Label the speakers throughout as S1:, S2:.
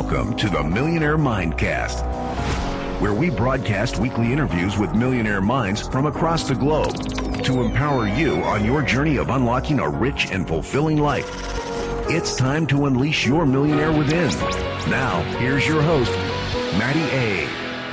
S1: Welcome to the Millionaire Mindcast, where we broadcast weekly interviews with millionaire minds from across the globe to empower you on your journey of unlocking a rich and fulfilling life. It's time to unleash your millionaire within. Now, here's your host, Matty A.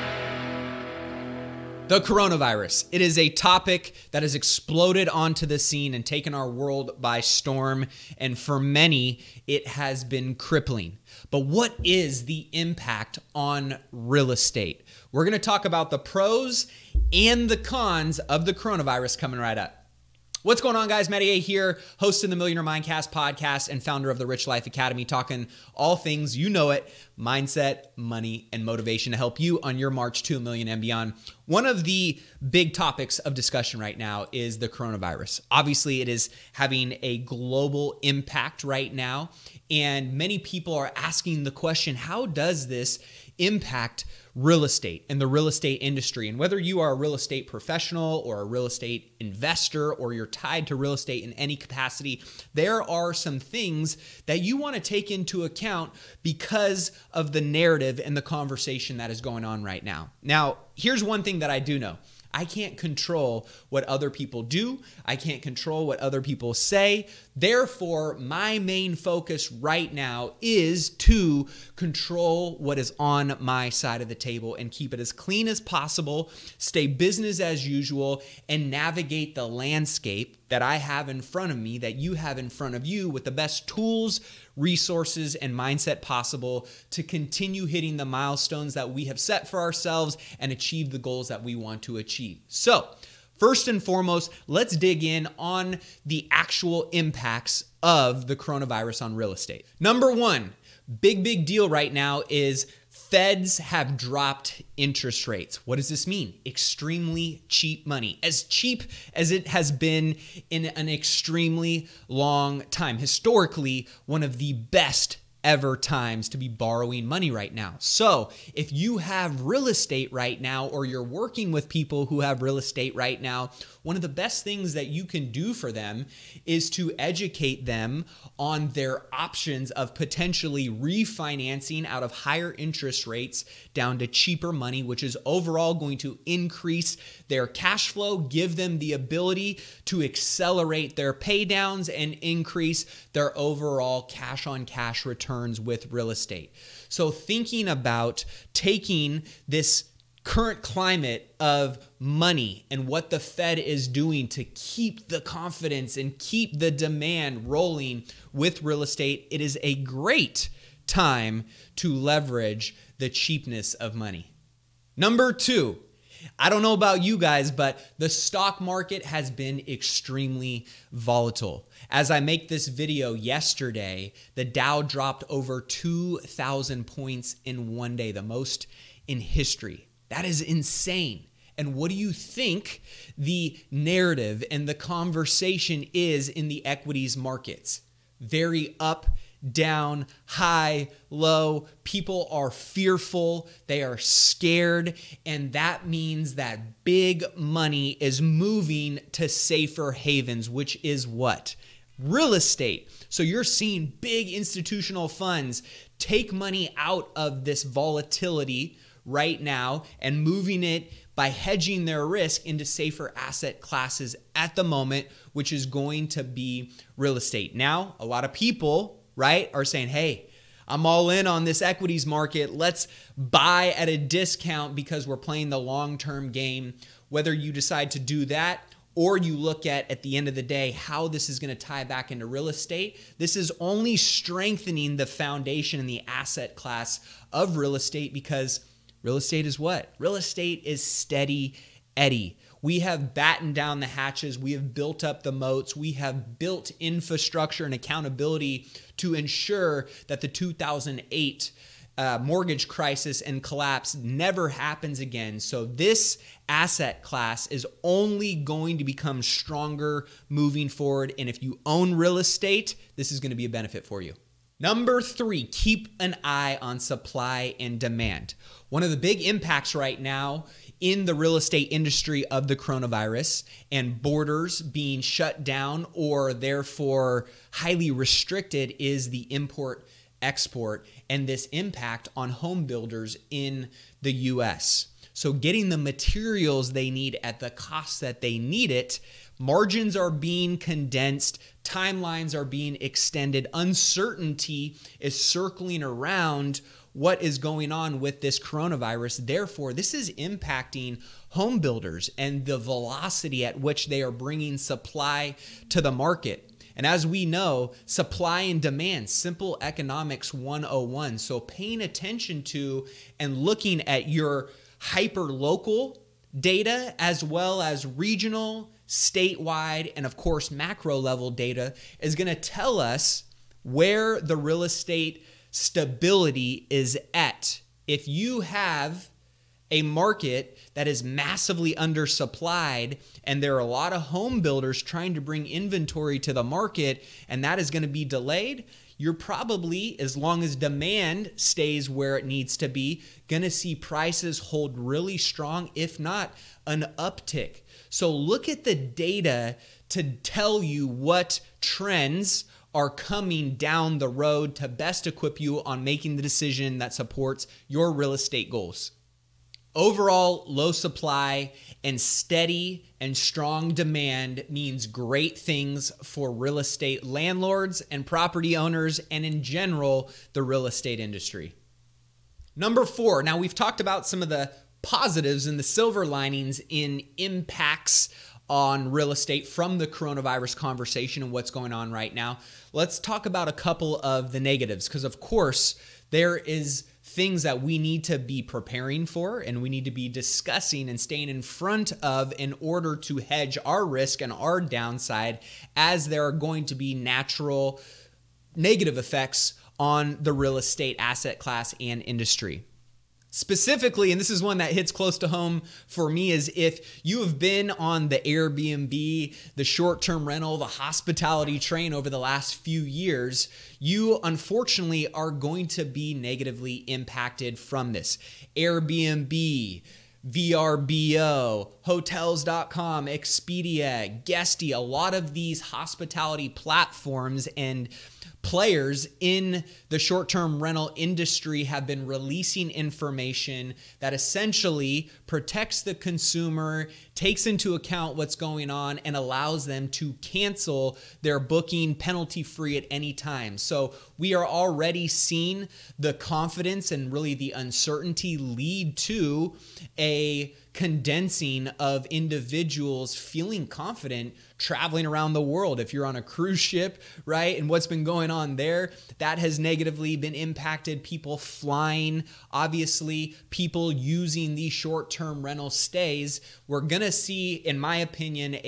S2: The coronavirus. It is a topic that has exploded onto the scene and taken our world by storm. And for many, it has been crippling. But what is the impact on real estate? We're going to talk about the pros and the cons of the coronavirus coming right up. What's going on, guys? Matty A here, host of the Millionaire Mindcast podcast and founder of the Rich Life Academy, talking all things, you know it, mindset, money, and motivation to help you on your march to $1 million and beyond. One of the big topics of discussion right now is the coronavirus. Obviously, it is having a global impact right now, and many people are asking the question, how does this impact real estate and the real estate industry? And whether you are a real estate professional or a real estate investor or you're tied to real estate in any capacity, there are some things that you want to take into account because of the narrative and the conversation that is going on right now. Now, here's one thing that I do know. I can't control what other people do. I can't control what other people say. Therefore, my main focus right now is to control what is on my side of the table and keep it as clean as possible, stay business as usual, and navigate the landscape that I have in front of me, that you have in front of you, with the best tools, resources, and mindset possible to continue hitting the milestones that we have set for ourselves and achieve the goals that we want to achieve. So, first and foremost, let's dig in on the actual impacts of the coronavirus on real estate. Number one, big deal right now is Feds have dropped interest rates. What does this mean? Extremely cheap money. As cheap as it has been in an extremely long time. Historically, one of the best ever times to be borrowing money right now. So if you have real estate right now, or you're working with people who have real estate right now, one of the best things that you can do for them is to educate them on their options of potentially refinancing out of higher interest rates down to cheaper money, which is overall going to increase their cash flow, give them the ability to accelerate their pay downs and increase their overall cash on cash returns with real estate. So thinking about taking this current climate of money and what the Fed is doing to keep the confidence and keep the demand rolling with real estate, it is a great time to leverage the cheapness of money. Number two, I don't know about you guys, but the stock market has been extremely volatile. As I make this video yesterday, the Dow dropped over 2,000 points in one day, the most in history. That is insane. And what do you think the narrative and the conversation is in the equities markets? Very up, down, high, low. People are fearful. They are scared. And that means that big money is moving to safer havens, which is what? Real estate. So you're seeing big institutional funds take money out of this volatility right now and moving it by hedging their risk into safer asset classes at the moment, which is going to be real estate. Now, a lot of people, right, are saying, hey, I'm all in on this equities market. Let's buy at a discount because we're playing the long-term game. Whether you decide to do that or you look at the end of the day, how this is going to tie back into real estate, this is only strengthening the foundation and the asset class of real estate, because real estate is what? Real estate is steady Eddie. We have battened down the hatches. We have built up the moats. We have built infrastructure and accountability to ensure that the 2008 mortgage crisis and collapse never happens again. So this asset class is only going to become stronger moving forward. And if you own real estate, this is going to be a benefit for you. Number three, keep an eye on supply and demand. One of the big impacts right now in the real estate industry of the coronavirus and borders being shut down or therefore highly restricted is the import export, and this impact on home builders in the US. So getting the materials they need at the cost that they need it, margins are being condensed, timelines are being extended, uncertainty is circling around what is going on with this coronavirus. Therefore, this is impacting home builders and the velocity at which they are bringing supply to the market. And as we know, supply and demand, simple economics 101. So paying attention to and looking at your hyper-local data as well as regional, statewide, and of course macro level data is going to tell us where the real estate stability is at. If you have a market that is massively undersupplied and there are a lot of home builders trying to bring inventory to the market and that is going to be delayed, you're probably, as long as demand stays where it needs to be, going to see prices hold really strong, if not an uptick. So look at the data to tell you what trends are coming down the road to best equip you on making the decision that supports your real estate goals. Overall, low supply and steady and strong demand means great things for real estate landlords and property owners, and in general, the real estate industry. Number 4, now we've talked about some of the positives and the silver linings in impacts on real estate from the coronavirus conversation and what's going on right now. Let's talk about a couple of the negatives, because of course, there is things that we need to be preparing for and we need to be discussing and staying in front of in order to hedge our risk and our downside, as there are going to be natural negative effects on the real estate asset class and industry. Specifically, and this is one that hits close to home for me, is if you have been on the Airbnb, the short-term rental, the hospitality train over the last few years, you unfortunately are going to be negatively impacted from this. Airbnb, VRBO, Hotels.com, Expedia, Guesty, a lot of these hospitality platforms and players in the short-term rental industry have been releasing information that essentially protects the consumer, takes into account what's going on, and allows them to cancel their booking penalty-free at any time. So we are already seeing the confidence and really the uncertainty lead to a condensing of individuals feeling confident traveling around the world. If you're on a cruise ship, right, and what's been going on there, that has negatively been impacted. People flying, obviously, people using these short-term rental stays. We're going to see, in my opinion,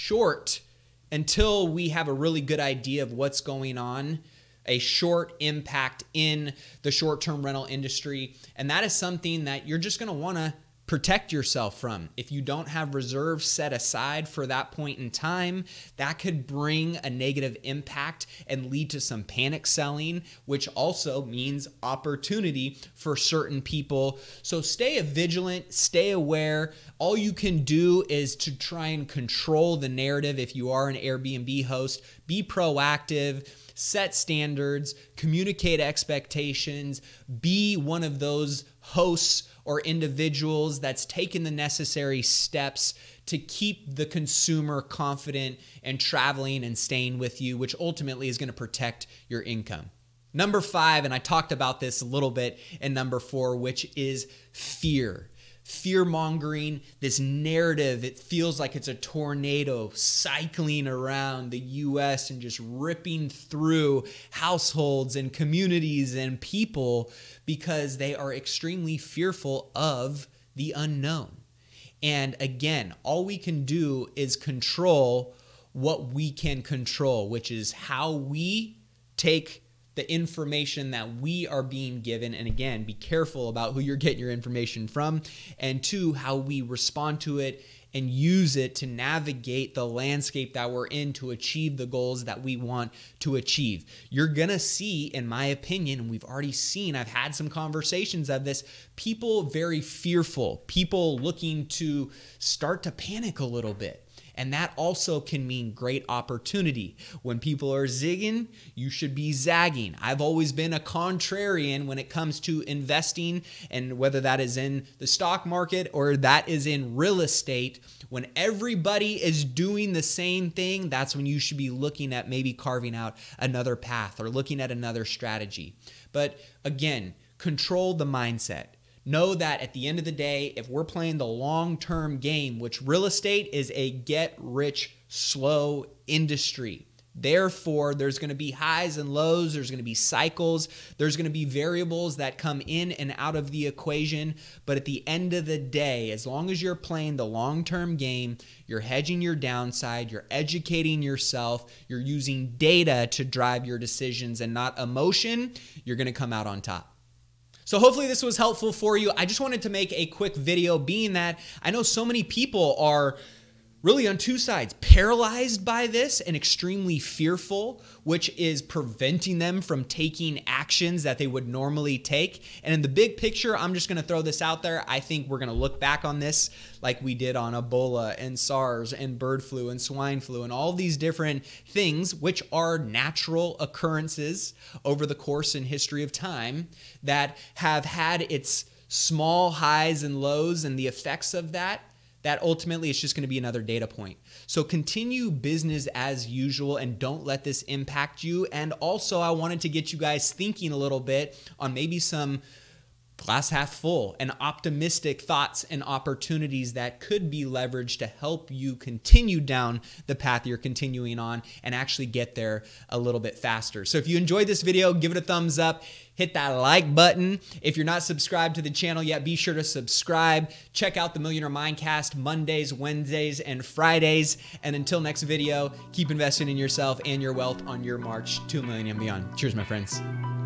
S2: until we have a really good idea of what's going on, a short impact in the short-term rental industry. And that is something that you're just going to want to protect yourself from. If you don't have reserves set aside for that point in time, that could bring a negative impact and lead to some panic selling, which also means opportunity for certain people. So stay vigilant, stay aware. All you can do is to try and control the narrative. If you are an Airbnb host, be proactive, set standards, communicate expectations, be one of those hosts or individuals that's taken the necessary steps to keep the consumer confident and traveling and staying with you, which ultimately is going to protect your income. Number 5, and I talked about this a little bit in number 4, which is fear. Fear-mongering, this narrative, it feels like it's a tornado cycling around the U.S. and just ripping through households and communities and people because they are extremely fearful of the unknown. And again, all we can do is control what we can control, which is how we take the information that we are being given. And again, be careful about who you're getting your information from. And 2, how we respond to it and use it to navigate the landscape that we're in to achieve the goals that we want to achieve. You're going to see, in my opinion, and we've already seen, I've had some conversations of this, people very fearful, people looking to start to panic a little bit. And that also can mean great opportunity. When people are zigging, you should be zagging. I've always been a contrarian when it comes to investing, and whether that is in the stock market or that is in real estate. When everybody is doing the same thing, that's when you should be looking at maybe carving out another path or looking at another strategy. But again, control the mindset. Know that at the end of the day, if we're playing the long-term game, which real estate is a get-rich-slow industry. Therefore, there's going to be highs and lows. There's going to be cycles. There's going to be variables that come in and out of the equation. But at the end of the day, as long as you're playing the long-term game, you're hedging your downside, you're educating yourself, you're using data to drive your decisions and not emotion, you're going to come out on top. So hopefully this was helpful for you. I just wanted to make a quick video, being that I know so many people are really on two sides, paralyzed by this and extremely fearful, which is preventing them from taking actions that they would normally take. And in the big picture, I'm just going to throw this out there. I think we're going to look back on this like we did on Ebola and SARS and bird flu and swine flu and all these different things, which are natural occurrences over the course and history of time that have had its small highs and lows, and the effects of that ultimately it's just going to be another data point. So continue business as usual and don't let this impact you. And also I wanted to get you guys thinking a little bit on maybe some glass half full and optimistic thoughts and opportunities that could be leveraged to help you continue down the path you're continuing on and actually get there a little bit faster. So if you enjoyed this video, give it a thumbs up. Hit that like button. If you're not subscribed to the channel yet, be sure to subscribe. Check out the Millionaire Mindcast Mondays, Wednesdays, and Fridays. And until next video, keep investing in yourself and your wealth on your march to $1 million and beyond. Cheers, my friends.